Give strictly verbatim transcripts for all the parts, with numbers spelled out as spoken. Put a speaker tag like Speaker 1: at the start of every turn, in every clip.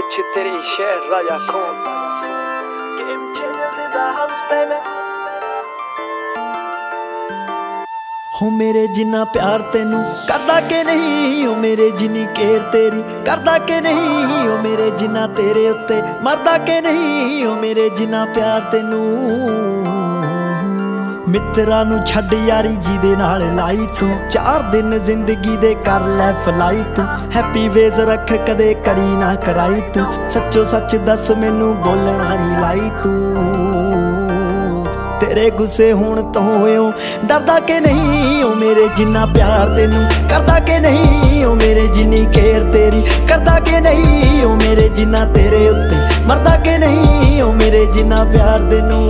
Speaker 1: तेरी शहर राजा कौन game changer in the house baby
Speaker 2: हो मेरे जिन्ना प्यार तेनू करदा के नहीं हो मेरे जिन्नी केयर तेरी करदा के नहीं हो मेरे जिन्ना तेरे उत्ते मरदा के नहीं हो मेरे जिन्ना प्यार तेनू मित्रा नू छड्ड यारी जिहदे नाल लाई तू चार दिन जिंदगी दे कर लै फलाई तू हैप्पी वेज रख कदे करी ना कराई तू सच्चो सच दस मैनू बोलना नहीं लाई तू तेरे गुस्से होण तो होयो डरदा के नहीं ओ मेरे जिन्ना प्यार तेनू करदा के नहीं ओ मेरे जिन्नी केयर तेरी करदा के नहीं ओ मेरे जिन्ना तेरे उत्ते मरदा के नहीं ओ मेरे जिन्ना प्यार तेनू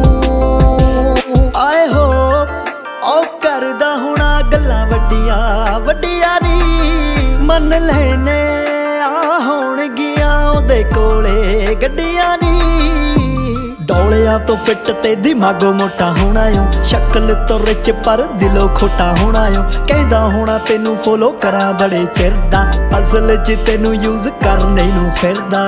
Speaker 2: आए हो ओ करदा होना गल्लां वड्डियां वड्डियां नी मन लेने आ होणगियां ओदे कोले गड्डियां नी डोलियां तो फिट ते दिमागो मोटा होना यो शक्ल तो रिच पर दिलों खोटा होना यो कहदा होना तेनू फॉलो करा बड़े चिर दा असल च तेनू यूज करने नू फिरदा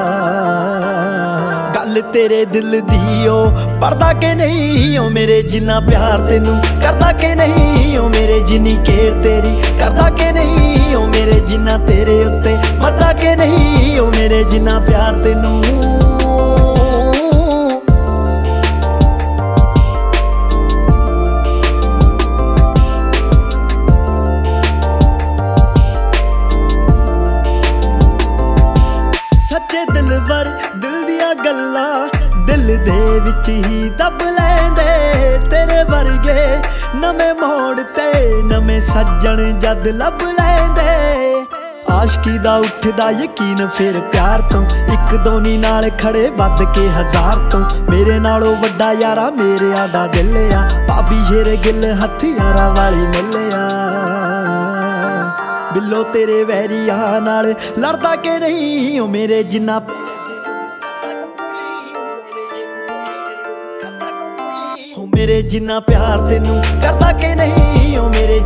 Speaker 2: गल तेरे दिल दी ओ पढ़दा के नहीं ओ मेरे जिन्ना प्यार तेनू करदा के नहीं ओ मेरे जिन्नी केयर तेरी करदा के नहीं ओ मेरे जिन्ना तेरे उत्ते मरदा के नहीं ओ मेरे जिन्ना प्यार तेनू सच्चे दिलवर दिल दिया गल्ला दिल दे विच ही दब लैंदे तेरे वर्गे नवे मोड़ ते नवे सज्जन जद लब लैंदे आशकी दा उठदा यकीन फिर प्यार तो एक दोनी नाल खड़े वध के हजार तो मेरे नालों वड्डा यारा मेरे आदा दिल आ भाभी शेर गिल हथियारा वाली मिलिया बिल्लो तेरे वैरिया नाल लड़दा के नहीं ओ मेरे जिन्ना हो मेरे जिन्ना प्यार तेनू करदा के नहीं ओ मेरे